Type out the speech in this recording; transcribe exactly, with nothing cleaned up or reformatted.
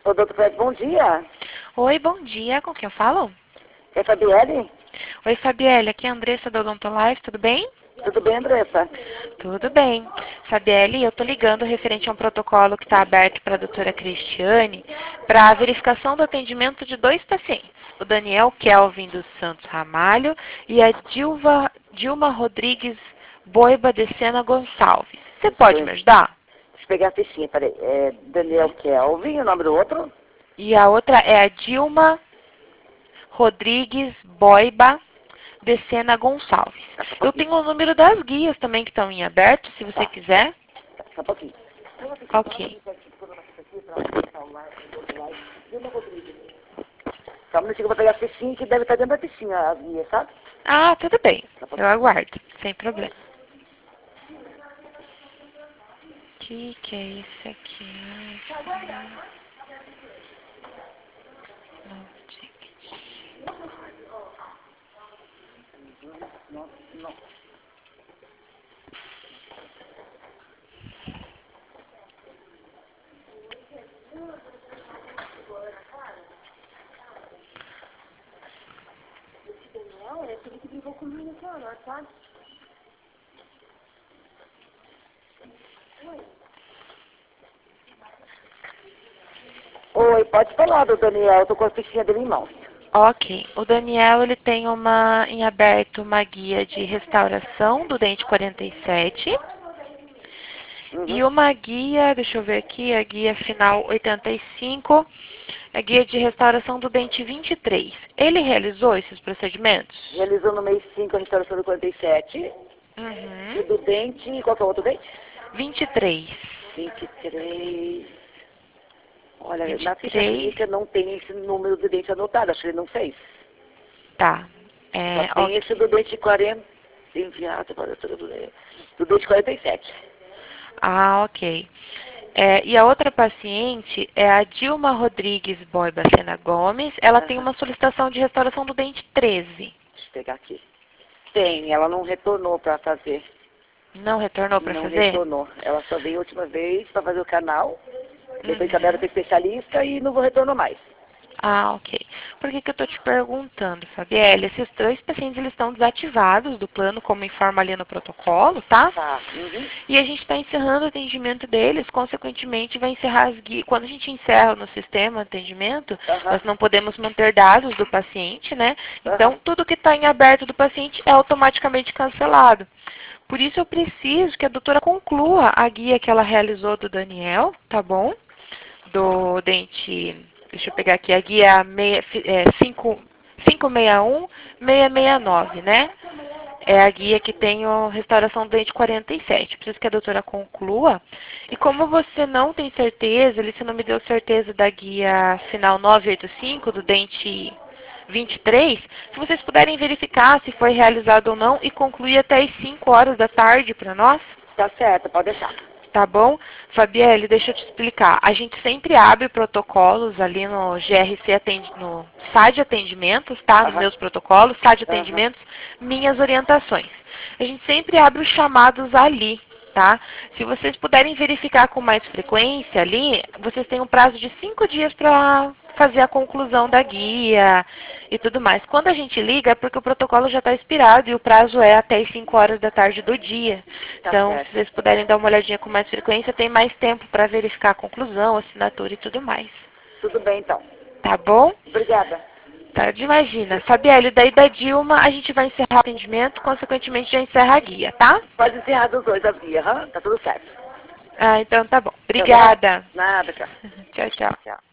Ô, doutor Fred, bom dia. Oi, bom dia. Com quem eu falo? É Fabielle? Oi, Fabielle. Aqui é a Andressa da Odontolife. Tudo bem? Tudo bem, Andressa? Tudo bem. Fabielle, eu tô ligando referente a um protocolo que está aberto para a doutora Cristiane para a verificação do atendimento de dois pacientes. O Daniel Kelvin dos Santos Ramalho e a Dilva, Dilma Rodrigues Boiba de Sena Gonçalves. Você pode me ajudar? Deixa eu pegar a fichinha, peraí. É Daniel Kelvin, o nome do outro? E a outra é a Dilma Rodrigues Boiba de Sena Gonçalves. Só um Eu tenho o número das guias também que estão em aberto, se você Tá. quiser. Só um pouquinho. Ok. Só um minutinho que eu vou pegar a fichinha que deve estar dentro da fichinha, as guias, sabe? Ah, tudo bem. Eu aguardo, sem problema. O que, que é isso aqui? Novo ticket. Não, não. Não, é tudo que brigou comigo aqui, ó, sabe? Oi, pode falar do Daniel, eu tô com a fichinha dele em mãos. Ok. O Daniel, ele tem uma, em aberto uma guia de restauração do dente quarenta e sete. Uhum. E uma guia, deixa eu ver aqui, a guia final oitenta e cinco, a guia de restauração do dente vinte e três. Ele realizou esses procedimentos? Realizou no mês cinco a restauração do quarenta e sete. E Uhum. do dente, qual que é o outro dente? vinte e três. vinte e três. Olha, vinte na e ficha três. clínica não tem esse número de dente anotado, acho que ele não fez. Tá. Só É, tem ok. esse do dente quarenta, enviado para tudo do do dente quarenta e sete. Ah, ok. É, e a outra paciente é a Dilma Rodrigues Boiba Sena Gomes. Ela tem Aham. uma solicitação de restauração do dente treze. Deixa eu pegar aqui. Tem, ela não retornou para fazer. Não retornou para Não fazer? retornou. Ela só veio a última vez para fazer o canal. Depois Uhum. caminharam para especialista e não vou retornar mais. Ah, ok. Por que, que eu estou te perguntando, Fabielle? Esses dois pacientes eles estão desativados do plano, como informa ali no protocolo, tá? Tá. Uhum. E a gente está encerrando o atendimento deles, consequentemente vai encerrar as guias. Quando a gente encerra no sistema o atendimento, Aham. nós não podemos manter dados do paciente, né? Então, Aham. tudo que está em aberto do paciente é automaticamente cancelado. Por isso, eu preciso que a doutora conclua a guia que ela realizou do Daniel, tá bom? Do dente, deixa eu pegar aqui, a guia meia- é, cinco cinco seis um, seis seis nove, né? É a guia que tem a restauração do dente quarenta e sete. Preciso que a doutora conclua. E como você não tem certeza, ele se não me deu certeza da guia final novecentos e oitenta e cinco, do dente vinte e três, se vocês puderem verificar se foi realizado ou não e concluir até as cinco horas da tarde para nós. Tá certo, pode deixar. Tá bom? Fabielle, deixa eu te explicar. A gente sempre abre protocolos ali no G R C, atendi, no S A D Atendimentos, tá? Nos Aham. meus protocolos, S A D Aham. Atendimentos, minhas orientações. A gente sempre abre os chamados ali, tá? Se vocês puderem verificar com mais frequência ali, vocês têm um prazo de cinco dias para fazer a conclusão da guia e tudo mais. Quando a gente liga é porque o protocolo já está expirado e o prazo é até as cinco horas da tarde do dia. Tá Então, certo. se vocês puderem dar uma olhadinha com mais frequência, tem mais tempo para verificar a conclusão, assinatura e tudo mais. Tudo bem, então. Tá bom? Obrigada. Tá, imagina. Fabielle, daí da Dilma a gente vai encerrar o atendimento, consequentemente já encerra a guia, tá? Pode encerrar dos dois as guias, aham? Tá tudo certo. Ah, então tá bom. Então, nada, Obrigada. nada, tchau. Tchau, tchau. Tchau.